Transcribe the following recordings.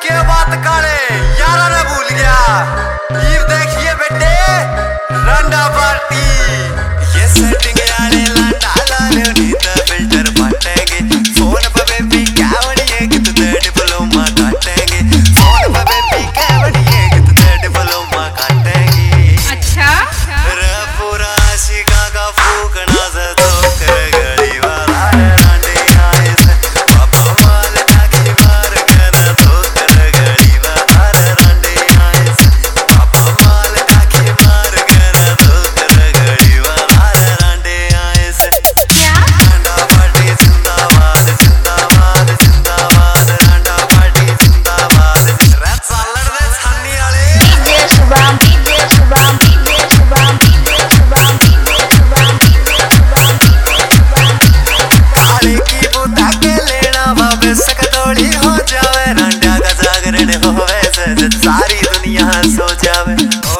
के बात काले यारा ने भूल गया। ये देखिए बेटे रंडा पार्टी ये सेटिंग आने लांडा लाले नीता फिल्टर बांटेंगे फोन पे बेबी क्या बढ़िया कि तू डिप्लोमा काटेंगे फोन पे बेबी क्या बढ़िया कि तू डिप्लोमा काटेंगे। अच्छा रे पूरा शिका का फूकना से तो कर गड़ी वाला रंडे आए से पापा माल टाके मार कर तो कर गड़ी वाला रंडे आए से पापा माल टाके मार कर तो कर गड़ी वाला रंडे आए से। क्या रंडा पार्टी जिंदाबाद जिंदाबाद जिंदाबाद रंडा पार्टी जिंदाबाद रे सालड़ दे छानी वाले DJ Shubham DJ Shubham DJ Shubham DJ Shubham DJ Shubham DJ Shubham काले की बुता के लेना बाबे सक थोड़ी हो जावे रंडा का जागरण होवे से सारी दुनिया सो जावे।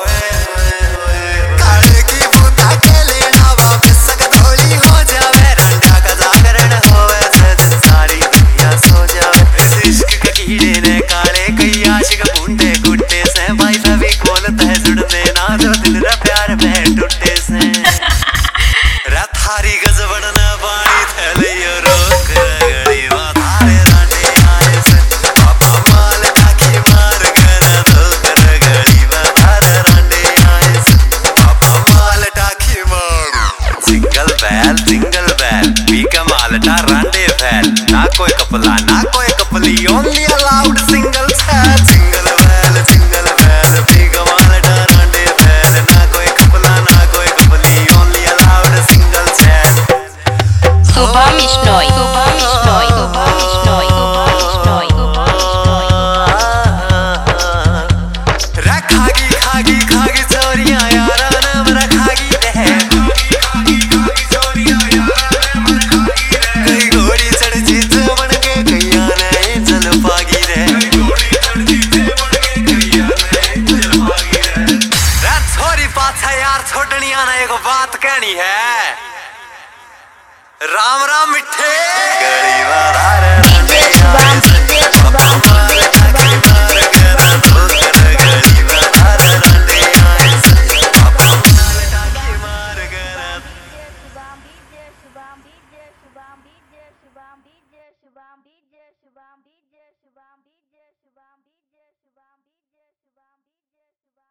काले की बुता के लेना बाबे सक थोड़ी हो जावे रंडा का जागरण होवे से सारी दुनिया सो जावे। इस इश्क के कीड़े ने काले कई आशिक बूंदे गुट्टे से भाई सभी खोलता है जुड़ने ना जो दिल रा प्यार में टूटे से रा थारी गजबन ना पानी थैलियो रोक गड़ी वाधारे रंडे आए से पापा माल टाके मार कर तो कर गड़ी वाधारे रंडे आए से पापा माल टाके मार सिंगल बैल पी का मालटा रंडे फैल ना कोई कपला ना कोई कपली ओनली अलाउड सिंगल सैल सिंगल बैल पी का मालटा रंडे फैल ना कोई कपला ना कोई कपली ओनली अलाउड सिंगल सैल। Subham Ishnoi, Subham Ishnoi, Subham Ishnoi, Subham Ishnoi, Subham Ishnoi. खागी चोरियां यारा नाम रखागी रे कई घोड़ी चढ़ जीत बन के कैया नहीं चल पागी रे छोरी पाछा यार छोटनिया ने एक बात कहनी है राम राम मिठे।